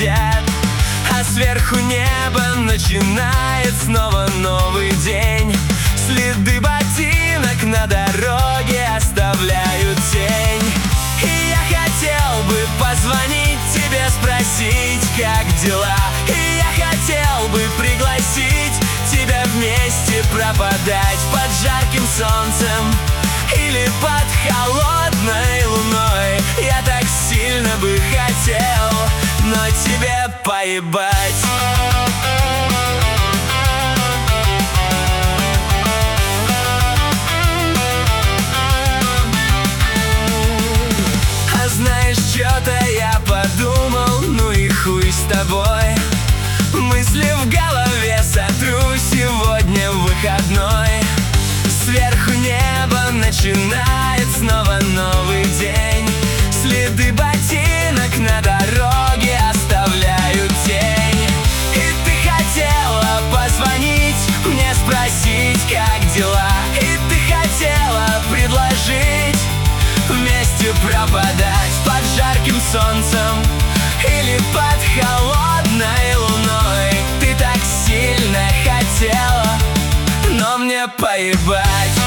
глядят, а сверху небо начинает снова новый день. Следы ботинок на дороге оставляют тень. И я хотел бы позвонить тебе, спросить, как дела. И я хотел бы пригласить тебя вместе пропадать под жарким солнцем или под холодной луной. Я так сильно бы хотел, но тебе поебать. А знаешь, что-то я подумал, ну и хуй с тобой. Мысли в голове сотру, сегодня выходной. Сверху небо начинает снова новый день. Следы ботинок на дороге оставляют тень. И ты хотела позвонить, мне спросить, как дела. И ты хотела предложить вместе пропадать под жарким солнцем или под холодной луной. Ты так сильно хотела, но мне поебать.